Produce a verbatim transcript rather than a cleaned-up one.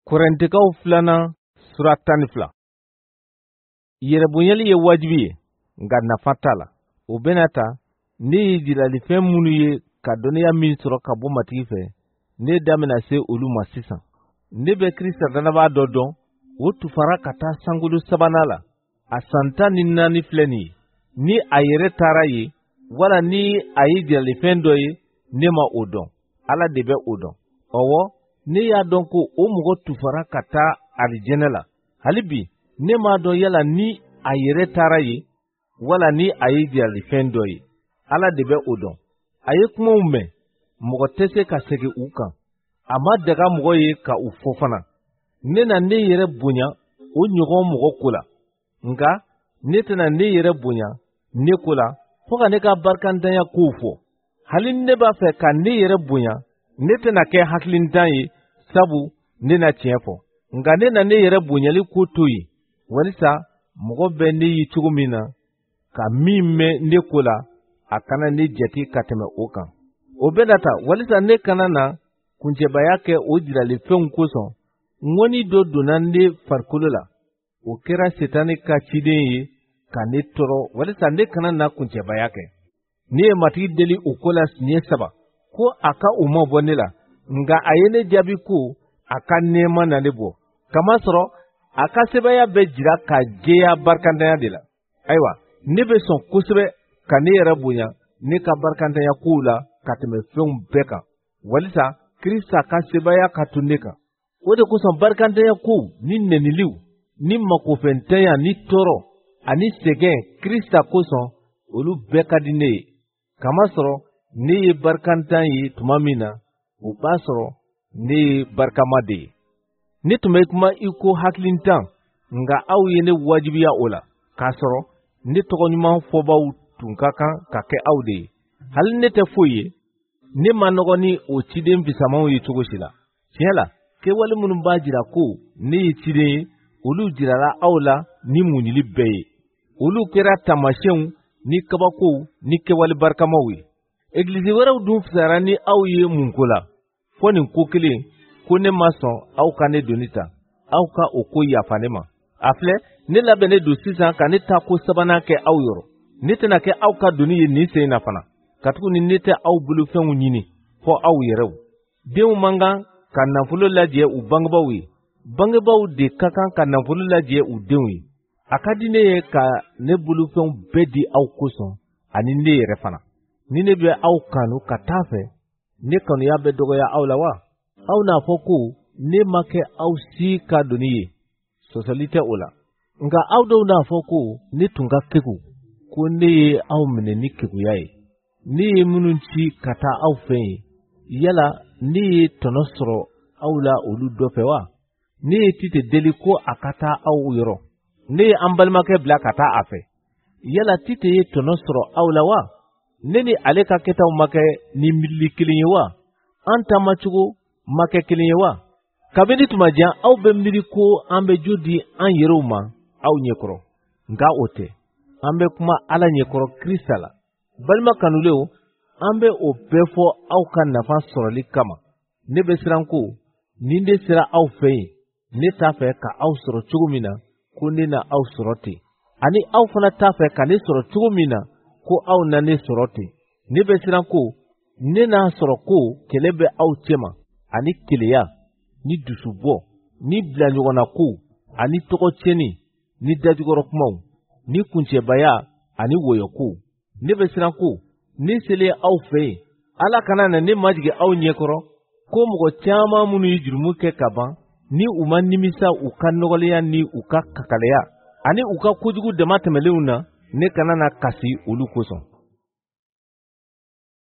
Korintikaw filanan sura tan ni fila. Yɛrɛbonyali ye wajibi ye nka nafa t'a la. O bɛna ta ne ye jiralifɛn minnu ye ka dɔnniya min sɔrɔ ka bɔ matigi fɛ, ne da bɛna se olu ma sisan. Ne bɛ Kirista danabaa dɔ dɔn, o tufara ka taa sankolo sabanan la. A san tan ni naani filɛ nin ye. Ni a yɛrɛ taara ye, wala ni a ye jiralifɛn dɔ ye, ne ma o dɔn. Ala de bɛ o dɔn. Ɔwɔ, ne y'a dɔn ko o mɔgɔ tufara ka taa alijɛnɛ la. Hali bi, ne m'a dɔn yala ni a yɛrɛ taara ye, wala ni a ye jiralifɛn dɔ ye. Ala de bɛ o dɔn. A ye kumaw mɛn, mɔgɔ tɛ se ka segin u kan. A ma daga mɔgɔ ye ka u fɔ fana. Ne na ne yɛrɛ bonya o ɲɔgɔn mɔgɔ ko la. Nka ne tɛna ne yɛrɛ bonya ne ko la fo ka ne ka barikantanya kow fɔ. Hali ne b'a fɛ ka ne yɛrɛ bonya, ne tɛna kɛ hakilintan ye, sabu ne na tiɲɛ fɔ. Nka ne na ne yɛrɛ bonyali ko to yen, walisa mɔgɔ bɛ ne ye cogo min na, ka min mɛn ne ko la, a kana ne jate ka tɛmɛ o kan. O bɛ na ta, walisa ne kana na kuncɛbaya kɛ o jiralifɛnw kosɔn, ŋɔni dɔ donna ne farikolo la. O kɛra Setani ka ciden ye ka ne tɔɔrɔ, walisa ne kana na kuncɛbaya kɛ. Ne ye matigi deli o ko la siɲɛ saba, ko a ka o ma bɔ ne la, nka a ye ne jaabi ko a ka nɛɛma na ne bɔ. Kamasɔrɔ a ka sɛbɛya bɛ jira ka jɛya barikantanya de la. Ayiwa, ne bɛ sɔn kosɛbɛ ka ne yɛrɛ bonya ne ka barikantanya kow la ka tɛmɛ fɛnw bɛɛ kan, walisa Kirista ka sɛbɛya ka to ne kan. O de kosɔn barikantanya kow ni nɛniliw ni makofɛntanya ni tɔɔrɔ ani sɛgɛn Kirista kosɔn olu bɛɛ ka di ne ye. Kamasɔrɔ ne ye barikantan ye tuma min na, o b'a sɔrɔ ne ye barikama de ye. Ne tun bɛ kuma i ko hakilintan, nka aw ye ne wajibiya o la, k'a sɔrɔ ne tɔgɔɲuman fɔbaw tun ka kan ka kɛ aw de ye. Hali ne tɛ foyi ye, ne ma nɔgɔ ni o ciden fisamanw ye cogo si la. Tiɲɛ la, kɛwale minnu b'a jira ko ne ye ciden ye, olu jirala aw la ni muɲili bɛɛ ye. Olu kɛra taamasiyɛnw ni kabakow ni kɛwale barikamaw ye. Egilizi wɛrɛw dun fisayara ni aw ye mun ko la? Fɔ nin ko kelen, ko ne ma sɔn aw ka ne doni ta, aw ka o ko yafa ne ma. A filɛ, ne labɛnnen don sisan ka ne ta ko sabanan kɛ aw yɔrɔ. Ne tɛna kɛ aw ka doni ye nin sen na fana, katuguni ne tɛ aw bolofɛnw ɲini fɔ aw yɛrɛw. Denw man kan ka nafolo lajɛ u bangebaaw ye. Bangebaaw de ka kan ka nafolo lajɛ u denw ye. A ka di ne ye ka ne bolofɛnw bɛɛ di aw kosɔn, ani ne yɛrɛ fana. Ni ne bɛ aw kanu ka taa fɛ, ne kanuya bɛ dɔgɔya aw la wa? Aw n'a fɔ ko ne ma kɛ aw si ka doni ye, sɔsɔli tɛ o la. Nka aw dɔw n'a fɔ ko ne tun ka kegu, ko ne ye aw minɛ ni keguya ye. Ne ye minnu ci ka taa aw fɛ ye, yala ne ye tɔnɔ sɔrɔ aw la olu dɔ fɛ wa? Ne ye Tite deli ko a ka taa aw yɔrɔ. Ne ye an balimakɛ bila ka taa a fɛ. Yala Tite ye tɔnɔ sɔrɔ aw la wa? Ne ni ale ka kɛtaw ma kɛ ni miirili kelen ye wa? An taamacogo ma kɛ kelen ye wa? Kabini tuma jan aw bɛ miiri ko an bɛ jo di an yɛrɛw ma aw ɲɛkɔrɔ. Nka o tɛ. An bɛ kuma Ala ɲɛkɔrɔ Kirista la. Balima kanulenw, an bɛ o bɛɛ fɔ aw ka nafa sɔrɔli kama. Ne bɛ siran ko ni ne sera aw fɛ yen, ne t'a fɛ ka aw sɔrɔ cogo min na, ko ne na aw sɔrɔ ten. Ani aw fana t'a fɛ ka ne sɔrɔ cogo min na, ko aw na ne sɔrɔ ten. Ne bɛ siran ko ne n'a sɔrɔ ko kɛlɛ bɛ aw cɛma, ani keleya, ni dusubɔ, ni bila ɲɔgɔnna ko, ani tɔgɔ tiɲɛni, ni dajugɔrɔ kumaw, ni kuncɛbaya, ani wɔyɔko. Ne bɛ siran ko ne selen aw fɛ yen, Ala kana na ne majigin aw ɲɛkɔrɔ, ko mɔgɔ caman minnu ye jurumu kɛ ka ban, ni u ma nimisa u ka nɔgɔleya ni u ka kakaleya, ani u ka kojugu dama tɛmɛlenw na, ne kana na kasi olu kosɔn.